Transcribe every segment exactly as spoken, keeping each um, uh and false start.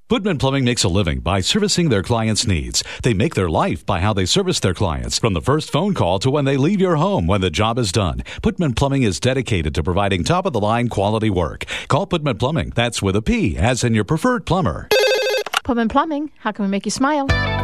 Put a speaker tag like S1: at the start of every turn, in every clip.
S1: Putman Plumbing makes a living by servicing their clients' needs. They make their life by how they service their clients, from the first phone call to when they leave your home when the job is done. Putman Plumbing is dedicated to providing top-of-the-line quality work. Call Putman Plumbing. That's with a P, as in your preferred plumber.
S2: Putman Plumbing, how can we make you smile?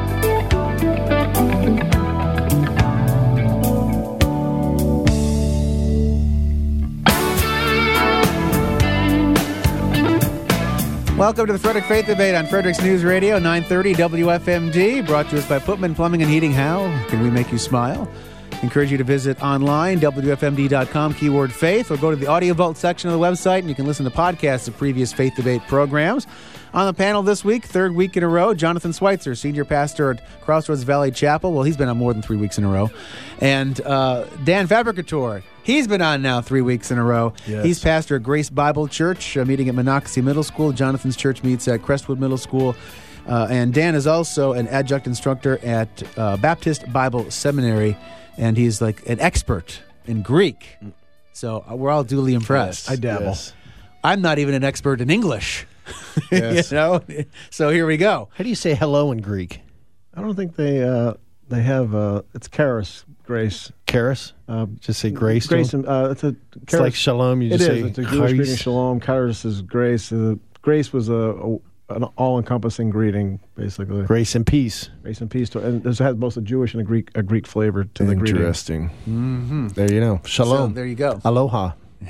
S3: Welcome to the Frederick Faith Debate on Frederick's News Radio, nine thirty W F M D, brought to us by Putman Plumbing and Heating. How can we make you smile? Encourage you to visit online, W F M D dot com, keyword faith, or go to the Audio Vault section of the website, and you can listen to podcasts of previous Faith Debate programs. On the panel this week, third week in a row, Jonathan Schweitzer, senior pastor at Crossroads Valley Chapel. Well, he's been on more than three weeks in a row. And uh, Dan Fabricator, he's been on now three weeks in a row.
S4: Yes. He's
S3: pastor at Grace Bible Church, uh, meeting at Monocacy Middle School. Jonathan's church meets at Crestwood Middle School. Uh, and Dan is also an adjunct instructor at uh, Baptist Bible Seminary, and he's like an expert in Greek. So uh, we're all duly impressed.
S4: Yes, I dabble.
S3: Yes. I'm not even an expert in English.
S4: Yes.
S3: You know? So here we go.
S5: How do you say hello in Greek?
S4: I don't think they uh, they have, uh, it's charis, grace.
S5: Charis?
S4: Uh,
S5: Just say grace.
S4: Grace, and, uh, it's a
S5: It's like shalom. You
S4: It
S5: just
S4: is.
S5: say
S4: It's a Jewish
S5: charis.
S4: greeting, shalom. Charis is grace. Uh, grace was a, a an all-encompassing greeting, basically.
S5: Grace and peace.
S4: Grace and peace. To, and this has both a Jewish and a Greek a Greek flavor to the greeting.
S6: Interesting.
S3: Mm-hmm.
S5: There you know. Shalom.
S3: So there you go.
S5: Aloha.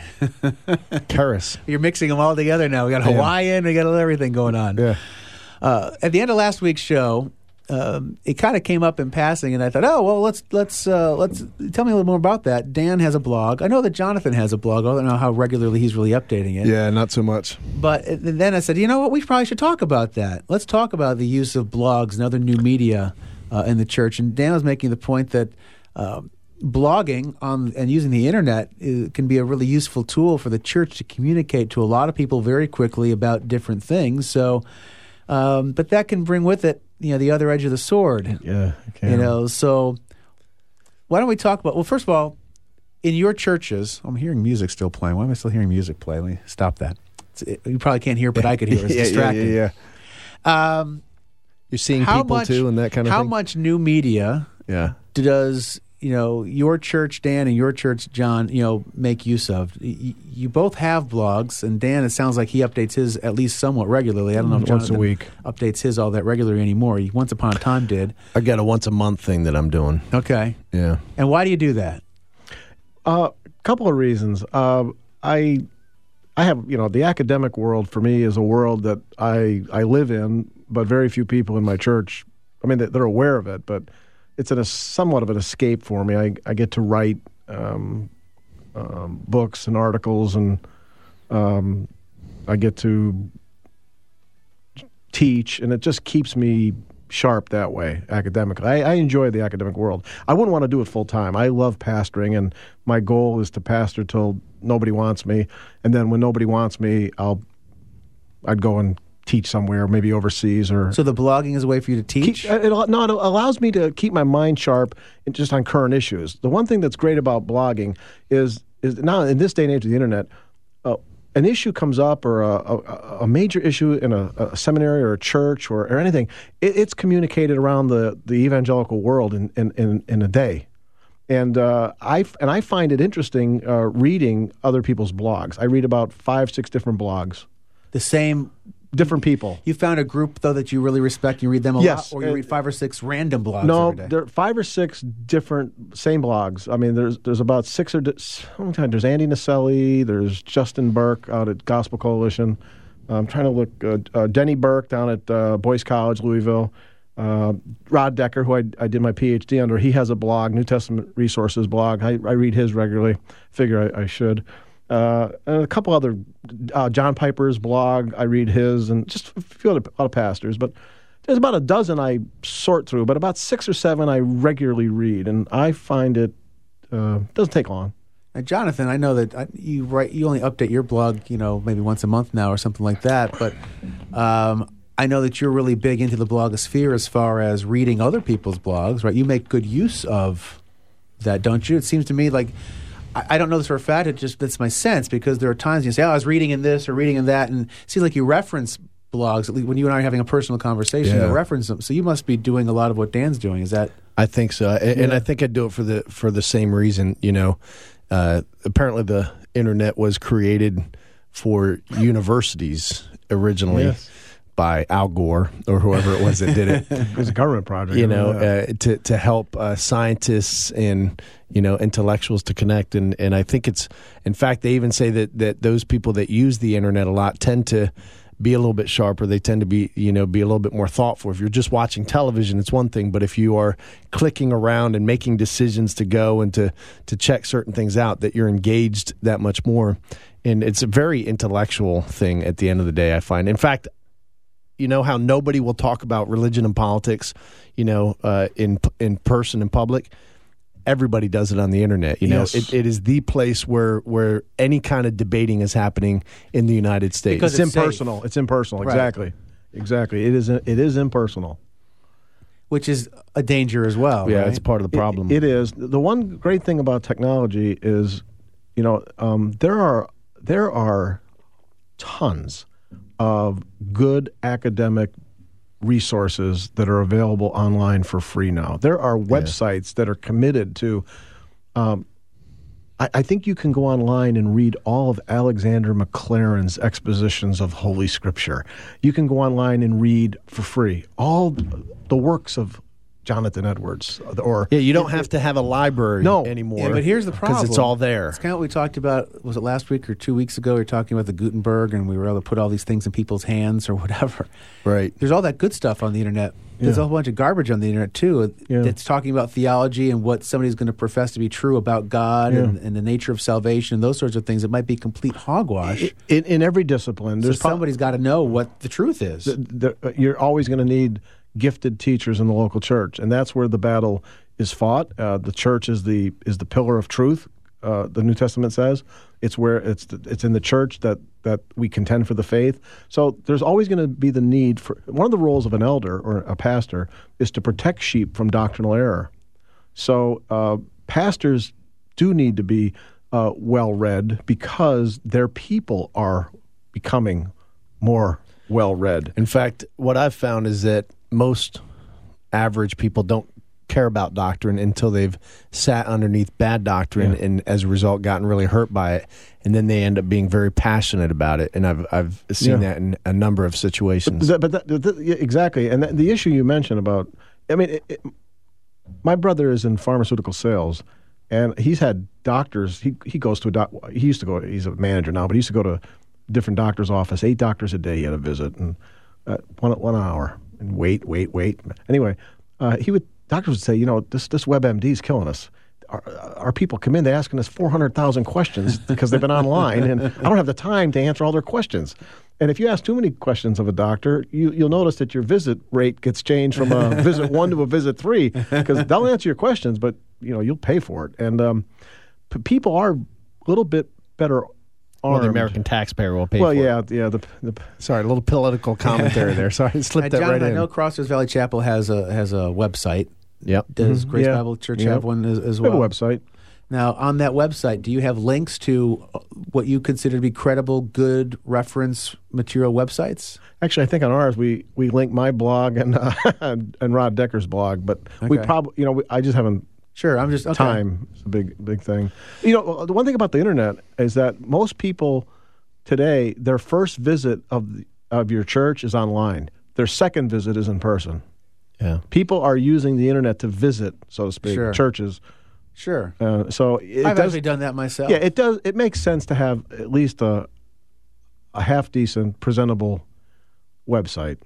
S5: Charis.
S3: You're mixing them all together now. We got Hawaiian. We got everything going on.
S5: Yeah.
S3: Uh, at the end of last week's show, um, it kind of came up in passing, and I thought, oh well, let's let's uh, let's tell me a little more about that. Dan has a blog. I know that Jonathan has a blog. I don't know how regularly he's really updating it.
S6: Yeah, not so much.
S3: But then I said, you know what? We probably should talk about that. Let's talk about the use of blogs and other new media uh, in the church. And Dan was making the point that uh, blogging on and using the internet is, can be a really useful tool for the church to communicate to a lot of people very quickly about different things. So, um, but that can bring with it, you know, the other edge of the sword.
S4: Yeah, it can.
S3: You know, so why don't we talk about? Well, first of all, in your churches, I'm hearing music still playing. Why am I still hearing music play? Let me stop that. It's, you probably can't hear, but I could hear. It's
S5: yeah,
S3: distracting.
S5: Yeah, yeah, yeah.
S3: Um,
S5: You're seeing
S3: how
S5: people
S3: much,
S5: too and that kind of
S3: how
S5: thing?
S3: How much new media
S5: Yeah.
S3: does, you know, your church, Dan, and your church, John, you know, make use of? Y- you both have blogs, and Dan, it sounds like he updates his at least somewhat regularly. I don't know if
S4: Once a
S3: Jonathan
S4: week.
S3: updates his all that regularly anymore. He once upon a time did.
S5: I got a once a month thing that I'm doing.
S3: Okay.
S5: Yeah.
S3: And why do you do that?
S4: A uh, couple of reasons. Uh, I I have, you know, the academic world for me is a world that I I live in, but very few people in my church, I mean, they're aware of it, but it's a somewhat of an escape for me. I, I get to write um, um, books and articles, and um, I get to teach, and it just keeps me sharp that way academically. I, I enjoy the academic world. I wouldn't want to do it full time. I love pastoring, and my goal is to pastor till nobody wants me, and then when nobody wants me, I'll I'd go and teach somewhere, maybe overseas or.
S3: So the blogging is a way for you to teach?
S4: Keep, it, no, it allows me to keep my mind sharp and just on current issues. The one thing that's great about blogging is is now in this day and age of the internet, uh, an issue comes up or a, a, a major issue in a, a seminary or a church or, or anything, it, it's communicated around the, the evangelical world in, in, in, in a day. And uh, I and I find it interesting uh, reading other people's blogs. I read about five, six different blogs.
S3: The same...
S4: Different people.
S3: You found a group, though, that you really respect and you read them a
S4: yes.
S3: lot? Or you
S4: uh,
S3: read five or six random blogs
S4: No,
S3: every day?
S4: there are five or six different, same blogs. I mean, there's there's about six or... Oh there's Andy Naselli, there's Justin Burke out at Gospel Coalition. I'm trying to look... Uh, uh, Denny Burke down at uh, Boyce College, Louisville. Uh, Rod Decker, who I, I did my P H D under, he has a blog, New Testament Resources blog. I, I read his regularly. Figure I, I should. Uh, and a couple other, uh, John Piper's blog, I read his, and just a few other, a lot of pastors. But there's about a dozen I sort through, but about six or seven I regularly read, and I find it uh, doesn't take long.
S3: Now, Jonathan, I know that you write, you only update your blog, you know, maybe once a month now or something like that, but um, I know that you're really big into the blogosphere as far as reading other people's blogs, right? You make good use of that, don't you? It seems to me like... I don't know this for a fact. It just that's my sense because there are times you say, "Oh, I was reading in this or reading in that," and it seems like you reference blogs, at least when you and I are having a personal conversation,
S5: Yeah.
S3: you'll reference them. So you must be doing a lot of what Dan's doing. Is that?
S5: I think so, and, and I think I do it for the for the same reason. You know, uh, apparently the internet was created for universities originally
S4: Yes.
S5: by Al Gore or whoever it was that did it.
S4: It was a government project.
S5: You know,
S4: Yeah.
S5: uh, to to help uh, scientists and you know intellectuals to connect, and and I think it's in fact they even say that that those people that use the internet a lot tend to be a little bit sharper. They tend to be, you know, be a little bit more thoughtful. If you're just watching television, it's one thing, but if you are clicking around and making decisions to go and to to check certain things out, that you're engaged that much more. And it's a very intellectual thing at the end of the day, I find. In fact, you know how nobody will talk about religion and politics, you know, uh, in in person in public. Everybody does it on the internet. You know,
S4: Yes.
S5: it, it is the place where where any kind of debating is happening in the United States.
S3: Because
S4: It's
S3: it's safe.
S4: impersonal. It's impersonal.
S3: Right.
S4: Exactly. Exactly. It is. It is impersonal.
S3: Which is a danger as well.
S5: yeah,
S3: right?
S5: it's part of the problem.
S4: It, it is. The one great thing about technology is, you know, um, there are there are tons of good academic resources that are available online for free now. There are websites that are committed to. Um, I, I think you can go online and read all of Alexander McLaren's expositions of Holy Scripture. You can go online and read for free all the works of Jonathan Edwards. Or
S5: yeah, you don't have to have a library
S4: No.
S5: anymore.
S3: Yeah, but here's the problem.
S5: because it's all there.
S3: It's kind of what we talked about. Was it last week or two weeks ago? We were talking about the Gutenberg, and we were able to put all these things in people's hands or whatever.
S5: Right.
S3: There's all that good stuff on the internet. There's
S4: Yeah.
S3: a whole bunch of garbage on the internet too.
S4: Yeah.
S3: That's talking about theology and what somebody's going to profess to be true about God
S4: Yeah.
S3: and, and the nature of salvation, those sorts of things. It might be complete hogwash.
S4: in, in every discipline,
S3: So
S4: there's prob-
S3: somebody's got to know what the truth is.
S4: the, the, you're always going to need gifted teachers in the local church, and that's where the battle is fought. Uh, the church is the is the pillar of truth. Uh, the New Testament says it's where it's the, it's in the church that that we contend for the faith. So there's always going to be the need for one of the roles of an elder or a pastor is to protect sheep from doctrinal error. So uh, pastors do need to be uh, well read because their people are becoming more well read.
S5: In fact, what I've found is that most average people don't care about doctrine until they've sat underneath bad doctrine
S4: Yeah.
S5: and as a result gotten really hurt by it, and then they end up being very passionate about it. And I've I've seen
S4: Yeah.
S5: that in a number of situations.
S4: But, that, but that, yeah, exactly, and that, the issue you mentioned about, I mean, it, it, my brother is in pharmaceutical sales, and he's had doctors. He he goes to a doc. He used to go. He's a manager now, but he used to go to a different doctor's office. Eight doctors a day he had a visit, and uh, one one hour, and wait, wait, wait. Anyway, uh, he would doctors would say, you know, this this WebMD is killing us. Our, our people come in, they're asking us four hundred thousand questions because they've been online, and I don't have the time to answer all their questions. And if you ask too many questions of a doctor, you, you'll notice that your visit rate gets changed from a visit one to a visit three because they'll answer your questions, but you know you'll pay for it. And um, p- people are a little bit better armed.
S5: Well, the American taxpayer will pay
S4: Well,
S5: for
S4: yeah,
S5: it.
S4: yeah. The, the
S5: Sorry, a little political commentary there. Sorry, I
S3: Now,
S5: slipped that
S3: John,
S5: right
S3: I
S5: in.
S3: know Crossroads Valley Chapel has a has a website.
S5: Yep.
S3: Does
S4: Mhm.
S3: Grace
S4: Yeah.
S3: Bible Church
S4: Yeah.
S3: have one as, as
S4: we have
S3: well?
S4: a website.
S3: Now, on that website, do you have links to what you consider to be credible, good reference material websites?
S4: Actually, I think on ours we, we link my blog and uh, and Rod Decker's blog, but we
S3: Okay.
S4: probably you know we, I just haven't
S3: Sure, I'm just okay.
S4: time. It's a big big thing. You know, the one thing about the internet is that most people today their first visit of the, of your church is online. Their second visit is in person.
S5: Yeah.
S4: People are using the internet to visit, so to speak,
S3: Sure.
S4: churches.
S3: Sure.
S4: Uh, so it
S3: I've
S4: does,
S3: actually done that myself.
S4: yeah, it does. It makes sense to have at least a a half decent, presentable website.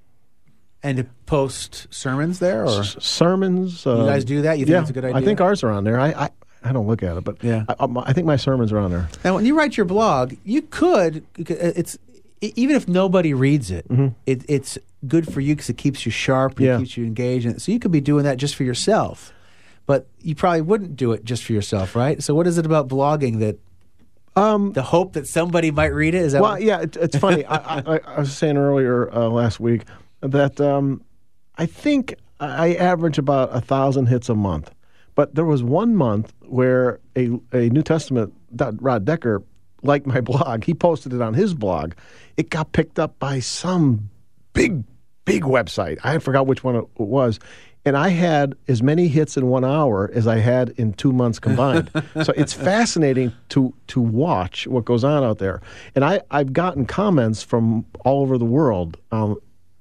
S3: And to post sermons there, or
S4: S- sermons. Uh,
S3: guys do that? You think
S4: yeah,
S3: it's a good
S4: I
S3: idea?
S4: think ours are on there. I I, I don't look at it, but
S3: Yeah.
S4: I, I think my sermons are on there.
S3: now when you write your blog, you could. It's even if nobody reads it, it it's good for you because it keeps you sharp, it
S4: Mm-hmm. Yeah.
S3: keeps you engaged, and so you could be doing that just for yourself. But you probably wouldn't do it just for yourself, right? So what is it about blogging that?
S4: Um,
S3: The hope that somebody might read it is that.
S4: well,
S3: what-
S4: yeah, it, it's funny. I, I, I was saying earlier uh, last week that um, I think I average about a thousand hits a month. But there was one month where a, a New Testament, that Rod Decker liked my blog. He posted it on his blog. It got picked up by some big, big website. I forgot which one it was. And I had as many hits in one hour as I had in two months combined. So it's fascinating to to watch what goes on out there. And I, I've gotten comments from all over the world um,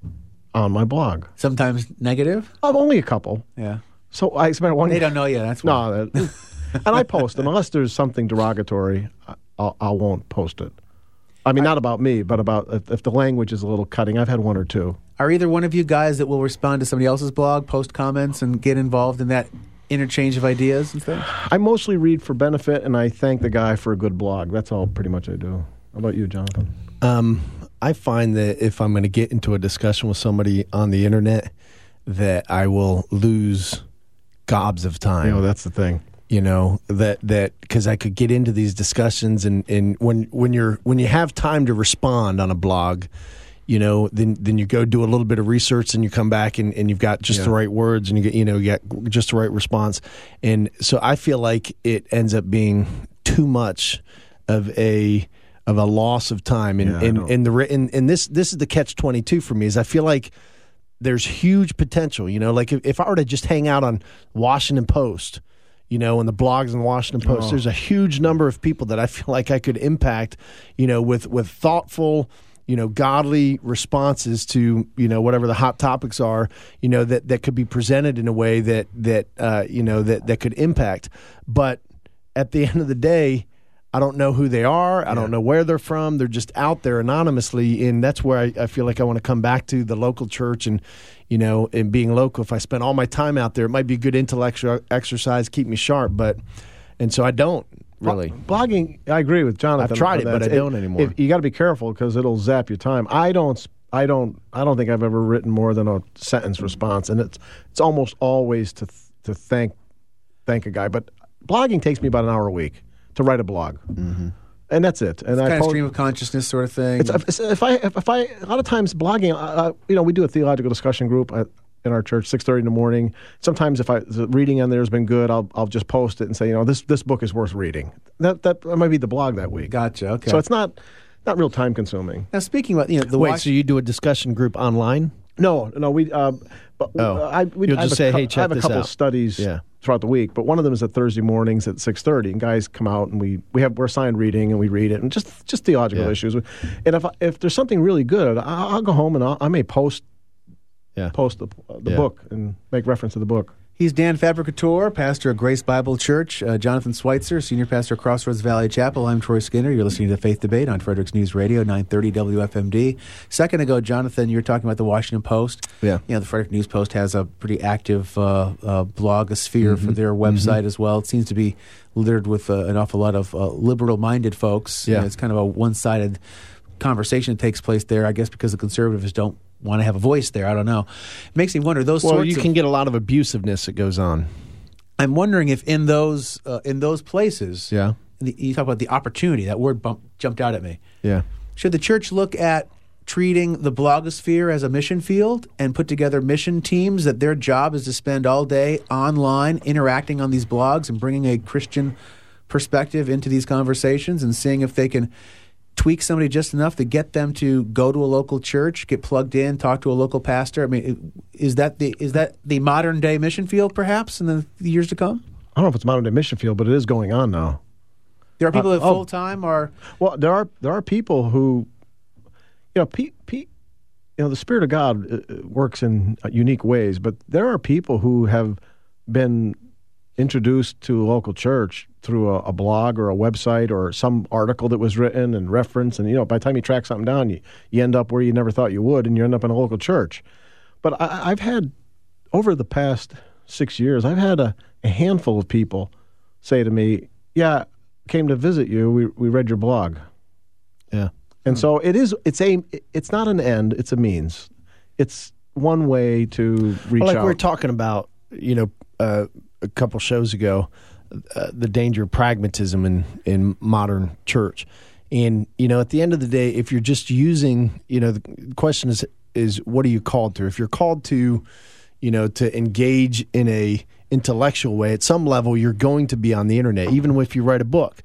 S4: on my blog.
S3: Sometimes negative?
S4: Um, only a couple.
S3: Yeah.
S4: So I spent one...
S3: They don't know you, that's why.
S4: No. That, and I post them. Unless there's something derogatory, I, I won't post it. I mean, not about me, but about if, if the language is a little cutting. I've had one or two.
S3: Are either one of you guys that will respond to somebody else's blog, post comments, and get involved in that interchange of ideas and things?
S4: I mostly read for benefit, and I thank the guy for a good blog. That's all pretty much I do. How about you, Jonathan?
S5: Um, I find that if I'm going to get into a discussion with somebody on the internet, that I will lose gobs of time.
S4: You know, that's the thing.
S5: You know, that that because I could get into these discussions, and, and when when you're when you have time to respond on a blog, you know, then then you go do a little bit of research, and you come back and, and you've got just
S4: yeah.
S5: the right words, and you get you know you got just the right response, and so I feel like it ends up being too much of a of a loss of time, and
S4: yeah,
S5: and, and the and, and this this is the catch twenty-two for me is I feel like there's huge potential, you know, like if, if I were to just hang out on Washington Post, you know, and the blogs in the Washington Post,
S4: oh.
S5: there's a huge number of people that I feel like I could impact, you know, with, with thoughtful, you know, godly responses to, you know, whatever the hot topics are, you know, that, that could be presented in a way that, that uh, you know, that, that could impact. But at the end of the day, I don't know who they are. I
S4: yeah.
S5: don't know where they're from. They're just out there anonymously, and that's where I, I feel like I want to come back to the local church and, you know, and being local. If I spend all my time out there, it might be good intellectual exercise, keep me sharp, but and so I don't really.
S4: Blogging, I agree with Jonathan.
S5: I've tried it, but I
S4: it,
S5: don't anymore.
S4: It, you got to be careful because it'll zap your time. I don't. I don't. I don't think I've ever written more than a sentence response, and it's it's almost always to to thank thank a guy. But blogging takes me about an hour a week to write a blog,
S5: mm-hmm.
S4: and that's it. And
S3: it's
S4: I
S3: kind
S4: post,
S3: of stream of consciousness sort of thing.
S4: It's, it's, if I if, if I a lot of times blogging, uh, you know, we do a theological discussion group at, in our church, six thirty in the morning. Sometimes if I the reading on there has been good, I'll I'll just post it and say, you know, this this book is worth reading. That that might be the blog that week.
S3: Gotcha. Okay.
S4: So it's not not real time consuming.
S3: Now speaking about you know the
S5: Wait,
S3: Wash-
S5: so you do a discussion group online?
S4: No, no, we. Uh, but
S5: Oh.
S4: uh, I, we,
S5: You'll
S4: I have
S5: just
S4: a
S5: say,
S4: cou-
S5: "Hey, check
S4: I have a
S5: this
S4: couple
S5: out."
S4: studies
S5: Yeah.
S4: throughout the week, but one of them is at Thursday mornings at six thirty, and guys come out and we we have we're assigned reading and we read it and just just theological
S5: Yeah.
S4: issues. And if I, if there's something really good, I'll, I'll go home and I'll, I may post
S5: Yeah.
S4: post the the
S5: Yeah.
S4: book and make reference to the book.
S3: He's Dan Fabricator, pastor of Grace Bible Church. Uh, Jonathan Schweitzer, senior pastor of Crossroads Valley Chapel. I'm Troy Skinner. You're listening to The Faith Debate on Frederick's News Radio, nine thirty W F M D. Second ago, Jonathan, you were talking about the Washington Post.
S5: Yeah.
S3: You know, the Frederick News Post has a pretty active uh, uh, blogosphere
S5: Mm-hmm.
S3: for their website as well. It seems to be littered with uh, an awful lot of uh, liberal-minded folks.
S5: Yeah.
S3: You know, it's kind of a one-sided conversation that takes place there, I guess, because the conservatives don't want to have a voice there. I don't know. It makes me wonder, those
S5: Well,
S3: sorts
S5: you
S3: of...
S5: can get a lot of abusiveness that goes on.
S3: I'm wondering if in those uh, in those places,
S5: Yeah.
S3: the, you talk about the opportunity. That word bump, jumped out at me.
S5: Yeah.
S3: Should the church look at treating the blogosphere as a mission field and put together mission teams that their job is to spend all day online interacting on these blogs and bringing a Christian perspective into these conversations and seeing if they can tweak somebody just enough to get them to go to a local church, get plugged in, talk to a local pastor? I mean, is that the is that the modern day mission field, perhaps, in the years to come?
S4: I don't know if it's modern day mission field, but it is going on now.
S3: There are people
S4: Uh,
S3: that
S4: oh.
S3: full time are.
S4: Well, there are there are people who, you know, pe- pe- you know, the Spirit of God uh, works in uh, unique ways, but there are people who have been introduced to a local church through a, a blog or a website or some article that was written and referenced, and you know, by the time you track something down, you you end up where you never thought you would, and you end up in a local church. But I, I've had over the past six years, I've had a, a handful of people say to me, "Yeah, came to visit you. We we read your blog."
S5: Yeah.
S4: And so it is. It's a. It's not an end. It's a means. It's one way to reach
S5: Well, like
S4: out.
S5: we were talking about, you know, uh, a couple shows ago, uh, the danger of pragmatism in, in modern church. And, you know, at the end of the day, if you're just using, you know, the question is, is what are you called to? If you're called to, you know, to engage in a intellectual way, at some level, you're going to be on the internet, even if you write a book.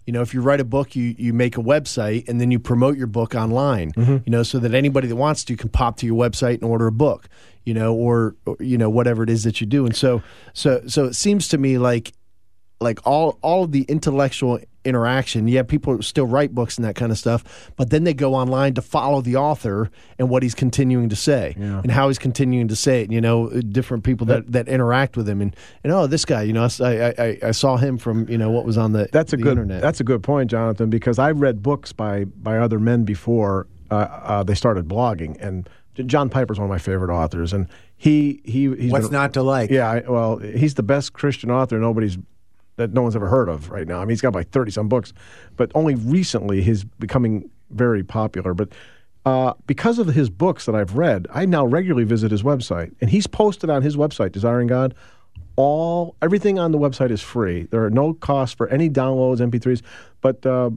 S5: You know, if you write a book, you you make a website and then you promote your book online. Mm-hmm. You know, so that anybody that wants to can pop to your website and order a book. You know, or, or you know whatever it is that you do. And so so so it seems to me like like all all of the intellectual interaction. Yeah, people still write books and that kind of stuff, but then they go online to follow the author and what he's continuing to say
S4: yeah.
S5: and how he's continuing to say it. You know, different people that, that interact with him and, and oh, this guy, you know, I, I I saw him from you know what was on the
S4: that's a
S5: the
S4: good
S5: internet.
S4: That's a good point, Jonathan, because I read books by by other men before uh, uh, they started blogging, and John Piper's one of my favorite authors, and he he he's
S3: What's
S4: been,
S3: not to like?
S4: Yeah, I, well, he's the best Christian author nobody's that no one's ever heard of right now. I mean, he's got like thirty some books, but only recently he's becoming very popular. But uh, because of his books that I've read, I now regularly visit his website, and he's posted on his website, Desiring God. All everything on the website is free. There are no costs for any downloads, M P threes, but. Uh,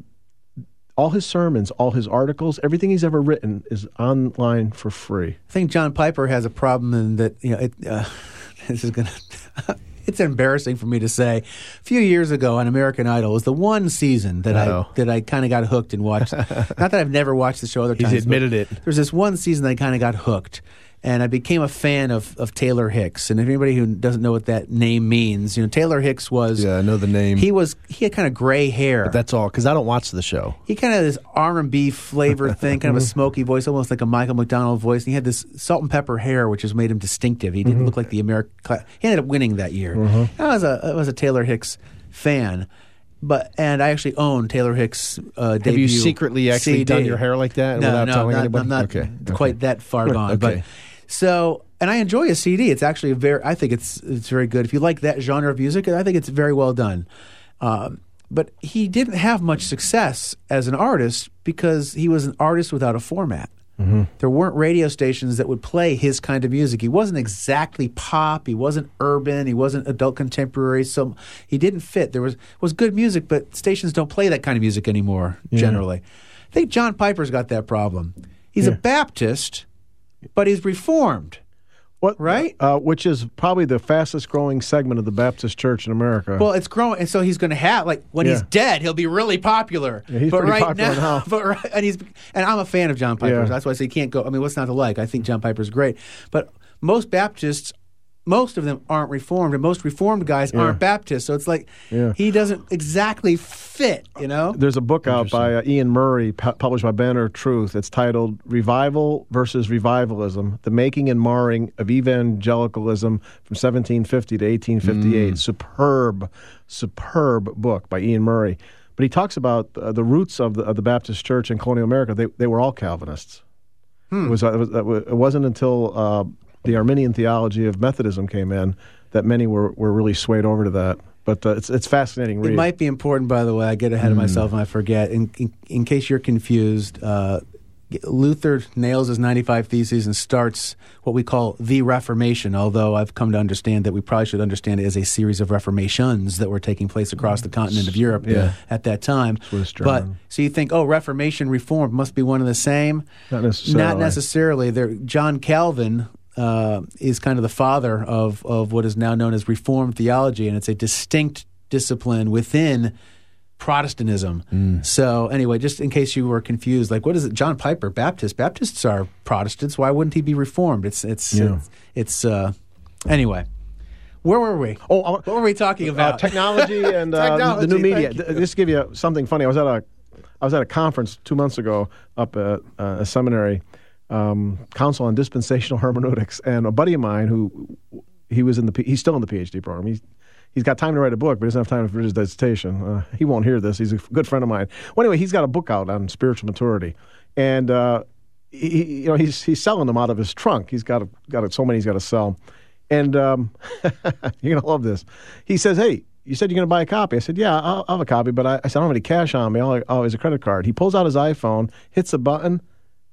S4: All his sermons, all his articles, everything he's ever written is online for free.
S3: I think John Piper has a problem in that, you know, it, uh, this is going to, it's embarrassing for me to say. A few years ago on American Idol was the one season that
S5: Uh-oh.
S3: I that I kind of got hooked and watched. Not that I've never watched the show other times.
S5: He's admitted it.
S3: There's this one season that I kind of got hooked. And I became a fan of, of Taylor Hicks. And if anybody who doesn't know what that name means, you know, Taylor Hicks was...
S5: Yeah, I know the name.
S3: He was he had kind of gray hair.
S5: But that's all, because I don't watch the show.
S3: He kind of had this R and B flavor thing, kind of a smoky voice, almost like a Michael McDonald voice. And he had this salt and pepper hair, which has made him distinctive. He didn't mm-hmm. look like the American... He ended up winning that year. Mm-hmm. I was a I was a Taylor Hicks fan. But and I actually own Taylor Hicks' uh, debut.
S5: Have you secretly actually
S3: C D.
S5: done your hair like that
S3: no,
S5: without
S3: no,
S5: telling
S3: not,
S5: anybody?
S3: I'm not
S5: okay.
S3: quite
S5: okay.
S3: that far gone.
S5: okay.
S3: But so, and I enjoy a C D. It's actually a very. I think it's it's very good. If you like that genre of music, I think it's very well done. Um, but he didn't have much success as an artist because he was an artist without a format. Mm-hmm. There weren't radio stations that would play his kind of music. He wasn't exactly pop. He wasn't urban. He wasn't adult contemporary. So he didn't fit. There was was good music, but stations don't play that kind of music anymore, yeah. generally. I think John Piper's got that problem. He's yeah. a Baptist, but he's Reformed.
S4: What,
S3: right?
S4: Uh, which is probably the fastest growing segment of the Baptist church in America.
S3: Well, it's growing, and so he's going to have like when yeah. he's dead, he'll be really popular.
S4: Yeah, he's
S3: but
S4: pretty
S3: right
S4: popular
S3: now,
S4: now.
S3: But right, and he's and I'm a fan of John Piper.
S4: Yeah.
S3: That's why I say you can't go. I mean, what's not to like? I think John Piper's great, but most Baptists, most of them aren't Reformed, and most Reformed guys
S4: yeah.
S3: aren't Baptists. So it's like
S4: yeah.
S3: he doesn't exactly fit. You know,
S4: there's a book out by uh, Ian Murray, pu- published by Banner of Truth. It's titled "Revival versus Revivalism: The Making and Marring of Evangelicalism from seventeen fifty to eighteen fifty-eight." Mm. Superb, superb book by Ian Murray. But he talks about uh, the roots of the, of the Baptist Church in colonial America. They they were all Calvinists. Hmm. It was, uh, it, was it wasn't until uh, the Arminian theology of Methodism came in that many were, were really swayed over to that. But uh, it's it's fascinating read.
S3: It might be important, by the way. I get ahead mm. of myself and I forget. In, in, in case you're confused, uh, Luther nails his ninety-five Theses and starts what we call the Reformation, although I've come to understand that we probably should understand it as a series of reformations that were taking place across the continent of Europe
S4: yeah.
S3: at that time.
S4: Swiss
S3: but
S4: German.
S3: So you think, oh, Reformation, Reformed must be one and the same?
S4: Not necessarily.
S3: Not necessarily. There, John Calvin uh, is kind of the father of, of what is now known as Reformed theology, and it's a distinct discipline within Protestantism. Mm. So anyway, just in case you were confused, like what is it? John Piper, Baptist. Baptists are Protestants. Why wouldn't he be Reformed? It's it's
S4: yeah.
S3: it's, it's uh, anyway. Where were we?
S4: Oh, uh,
S3: what were we talking about?
S4: Uh, technology and uh,
S3: technology,
S4: the new media.
S3: thank you.
S4: Just to give you something funny, I was at a I was at a conference two months ago up at uh, a seminary, um, Council on Dispensational Hermeneutics, and a buddy of mine who he was in the he's still in the PhD program. He's He's got time to write a book, but he doesn't have time for his dissertation. Uh, he won't hear this. He's a good friend of mine. Well, anyway, he's got a book out on spiritual maturity, and uh, he, you know, he's he's selling them out of his trunk. He's got a, got so many he's got to sell, and um, you're gonna love this. He says, "Hey, you said you're gonna buy a copy." I said, "Yeah, I'll, I'll have a copy," but I, I said, "I don't have any cash on me. All I, oh, is a credit card." He pulls out his iPhone, hits a button,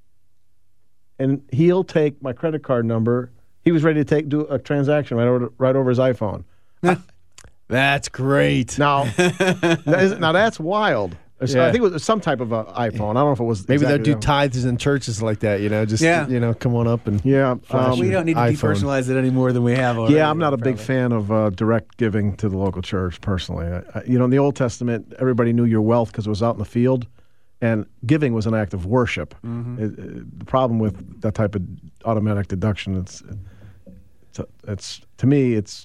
S4: and he'll take my credit card number. He was ready to take do a transaction right over right over his iPhone.
S5: That's great.
S4: Now, that is, now that's wild. So
S5: Yeah.
S4: I think it was some type of a iPhone. I don't know if it was
S5: Maybe
S4: exactly
S5: they'll do
S4: that.
S5: tithes in churches like that, you know, just,
S3: Yeah.
S5: you know, come on up and
S4: Yeah,
S5: flash
S4: um,
S3: we
S5: your
S3: don't need to
S5: iPhone.
S3: depersonalize it any more than we have already.
S4: Yeah, I'm not a big
S3: probably.
S4: fan of uh, direct giving to the local church, personally. I, I, you know, in the Old Testament, everybody knew your wealth because it was out in the field, and giving was an act of worship.
S3: Mm-hmm.
S4: It, it, the problem with that type of automatic deduction, it's, it's, it's to me, it's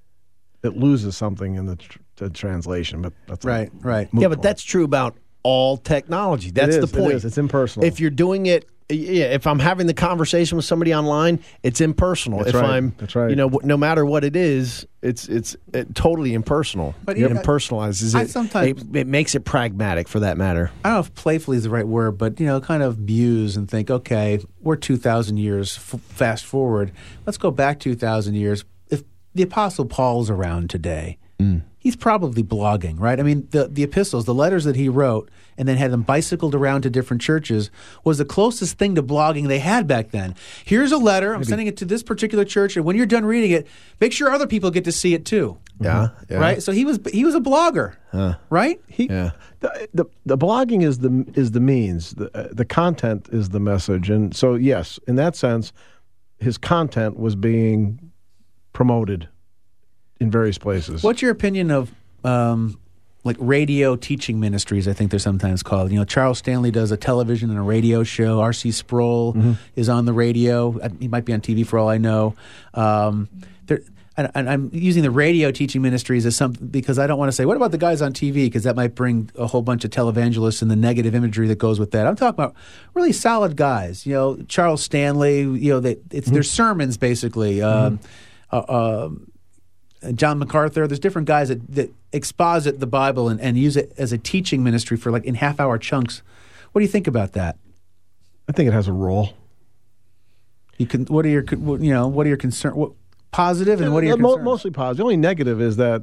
S4: it loses something in the, tr- the translation. But that's a
S3: Right, right.
S4: moot
S5: Yeah, but
S4: point.
S5: that's true about all technology. That's
S4: It is,
S5: the point.
S4: It is. It's impersonal.
S5: If you're doing it, yeah, if I'm having the conversation with somebody online, it's impersonal.
S4: That's
S5: if
S4: right.
S5: I'm,
S4: That's right.
S5: you know, no matter what it is, it's it's it, totally impersonal.
S3: But
S5: It
S3: you know,
S5: impersonalizes
S3: I
S5: it.
S3: sometimes-
S5: it. It makes it pragmatic, for that matter.
S3: I don't know if playfully is the right word, but you know, kind of muse and think, okay, we're two thousand years f- fast forward. Let's go back two thousand years. If the Apostle Paul's around today, he's probably blogging, right? I mean, the the epistles, the letters that he wrote, and then had them bicycled around to different churches, was the closest thing to blogging they had back then. Here's a letter. I'm sending it to this particular church, and when you're done reading it, make sure other people get to see it too.
S5: Yeah, yeah.
S3: Right? So he was he was a blogger, right?
S4: He,
S5: Yeah.
S4: the, the the blogging is the is the means. The uh, the content is the message, and so yes, in that sense, his content was being promoted in various places.
S3: What's your opinion of um, like radio teaching ministries? I think they're sometimes called. You know, Charles Stanley does a television and a radio show. R C Sproul
S4: Mm-hmm.
S3: is on the radio. Uh, He might be on T V for all I know. Um, there, and, and I'm using the radio teaching ministries as something because I don't want to say, what about the guys on T V? Because that might bring a whole bunch of televangelists and the negative imagery that goes with that. I'm talking about really solid guys. You know, Charles Stanley. You know, they, it's their sermons basically. Um, uh, um, John MacArthur. There's different guys that, that exposit the Bible and, and use it as a teaching ministry for like in half hour chunks. What do you think about that?
S4: I think it has a role.
S3: You can. What are your what, you know what are your concern? What positive and what are your
S4: Uh, mo-
S3: concerns?
S4: mostly positive. The only negative is that,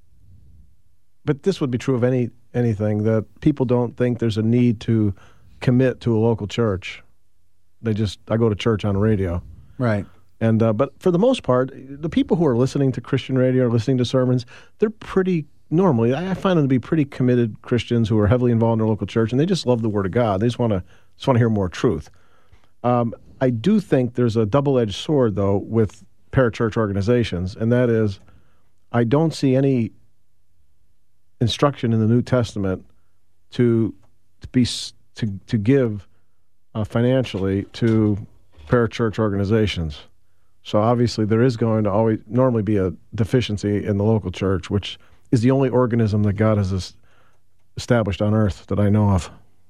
S4: but this would be true of any anything, that people don't think there's a need to commit to a local church. They just I go to church on radio.
S3: Right.
S4: And uh, but for the most part, the people who are listening to Christian radio or listening to sermons, they're pretty normally. I I find them to be pretty committed Christians who are heavily involved in their local church, and they just love the Word of God. They just want to just want to hear more truth. Um, I do think there's a double-edged sword, though, with parachurch organizations, and that is, I don't see any instruction in the New Testament to to be s- to to give uh, financially to parachurch organizations. So obviously there is going to always normally be a deficiency in the local church, which is the only organism that God has es- established on earth that I know of.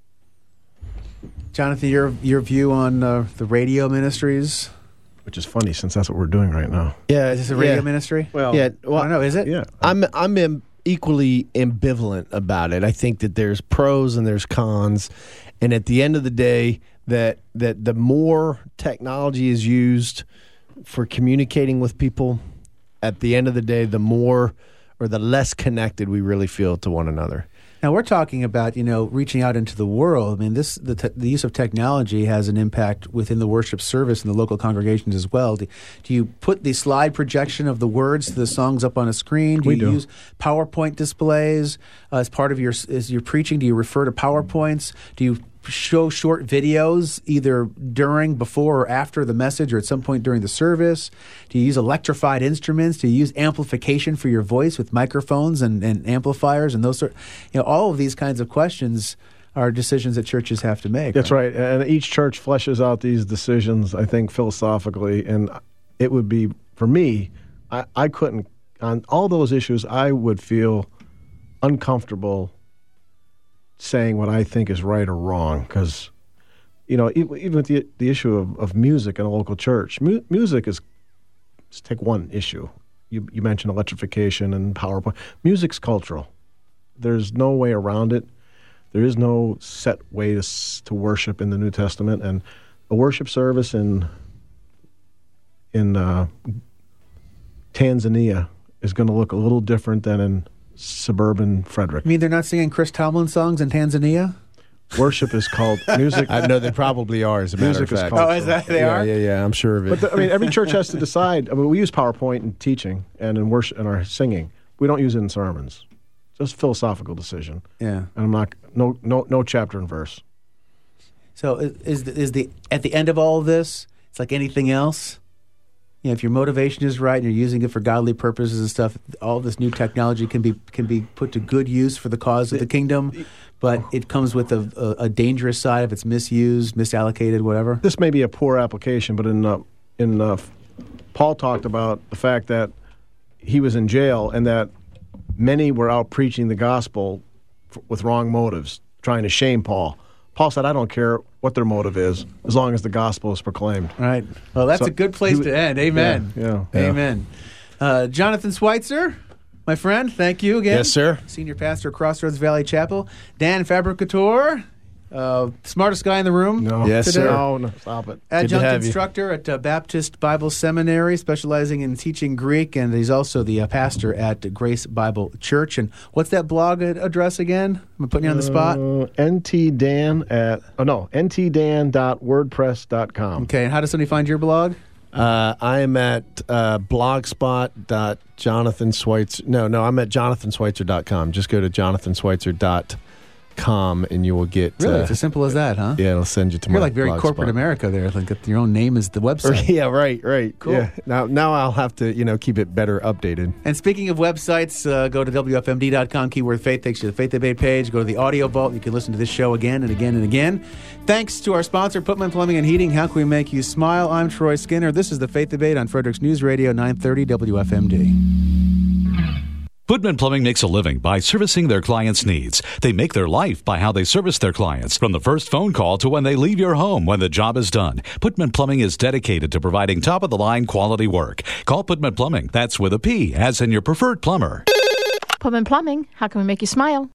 S3: Jonathan, your your view on uh, the radio ministries?
S4: Which is funny since that's what we're doing right now.
S5: Yeah,
S3: Is this a radio
S5: yeah.
S3: ministry?
S4: Well,
S5: Yeah,
S3: I
S5: well,
S3: don't know. Is it?
S4: yeah.
S5: I'm I'm am- equally ambivalent about it. I think that there's pros and there's cons, and at the end of the day, that that the more technology is used for communicating with people, at the end of the day, the more or the less connected we really feel to one another.
S3: Now we're talking about, you know, reaching out into the world. I mean, this the, te- the use of technology has an impact within the worship service and the local congregations as well. Do, do you put the slide projection of the words to the songs up on a screen? Do
S4: We
S3: you
S4: do.
S3: use PowerPoint displays uh, as part of your as your preaching? Do you refer to PowerPoints? Do you show short videos either during, before, or after the message, or at some point during the service? Do you use electrified instruments? Do you use amplification for your voice with microphones and, and amplifiers and those sort? You know, all of these kinds of questions are decisions that churches have to make.
S4: That's right. And each church fleshes out these decisions, I think, philosophically. And it would be, for me, I, I couldn't, on all those issues, I would feel uncomfortable saying what I think is right or wrong. Because, you know, e- even with the, the issue of, of music in a local church, mu- music is, let's take one issue. You, you mentioned electrification and PowerPoint. Music's cultural. There's no way around it. There is no set way to s- to worship in the New Testament, and a worship service in in uh, Tanzania is going to look a little different than in suburban Frederick.
S3: I mean, they're not singing Chris Tomlin songs in Tanzania?
S4: Worship is called music.
S5: I know they probably are, as a matter
S4: Music
S5: of
S4: is
S5: fact.
S4: cultural.
S3: Oh, is that they
S5: yeah,
S3: are?
S5: yeah, yeah. I'm sure of it.
S4: But the, I mean, every church has to decide. I mean, we use PowerPoint in teaching and in worship and our singing. We don't use it in sermons. just philosophical decision.
S3: Yeah.
S4: And I'm not no no no chapter and verse.
S3: So is is the, is the at the end of all of this, it's like anything else. You know, if your motivation is right and you're using it for godly purposes and stuff, all this new technology can be can be put to good use for the cause of the kingdom. But it comes with a, a, a dangerous side if it's misused, misallocated, whatever.
S4: This may be a poor application, but in uh, in uh, Paul talked about the fact that he was in jail and that many were out preaching the gospel f- with wrong motives, trying to shame Paul. Paul said, I don't care what their motive is, as long as the gospel is proclaimed.
S3: Right. Well, that's
S4: So
S3: a good place
S4: he-
S3: to end. Amen.
S4: Yeah, yeah.
S3: Amen. Uh, Jonathan Schweitzer, my friend, thank you again.
S5: Yes, sir.
S3: Senior pastor at Crossroads Valley Chapel. Dan Fabricator, uh, smartest guy in the room.
S4: No.
S5: Yes,
S3: today.
S5: sir.
S4: No, no, stop it.
S3: Adjunct
S5: have you.
S3: instructor at uh, Baptist Bible Seminary, specializing in teaching Greek, and he's also the uh, pastor at Grace Bible Church. And what's that blog ad- address again? I'm putting you on the spot.
S4: Uh, ntdan at, oh no, n t dan dot wordpress dot com.
S3: Okay, and how does somebody find your blog?
S5: Uh, I am at uh, blogspot dot jonathan schweitzer. No, no, I'm at jonathan schweitzer dot com. Just go to jonathan schweitzer dot com and you will get.
S3: Really?
S5: Uh,
S3: It's as simple as that, huh?
S5: yeah, it'll send you to
S3: You're
S5: my
S3: like very
S5: Blogspot.
S3: corporate America there. Like your own name is the
S5: Or-
S3: website.
S5: yeah, right, right.
S3: Cool.
S5: Yeah. Now, now I'll have to, you know, keep it better updated.
S3: And speaking of websites, uh, go to W F M D dot com, keyword faith, takes you to the Faith Debate page. Go to the Audio Vault. You can listen to this show again and again and again. Thanks to our sponsor, Putman Plumbing and Heating. How can we make you smile? I'm Troy Skinner. This is the Faith Debate on Frederick's News Radio, nine thirty W F M D.
S1: Putman Plumbing makes a living by servicing their clients' needs. They make their life by how they service their clients, from the first phone call to when they leave your home when the job is done. Putman Plumbing is dedicated to providing top-of-the-line quality work. Call Putman Plumbing. That's with a P, as in your preferred plumber.
S2: Putman Plumbing, how can we make you smile?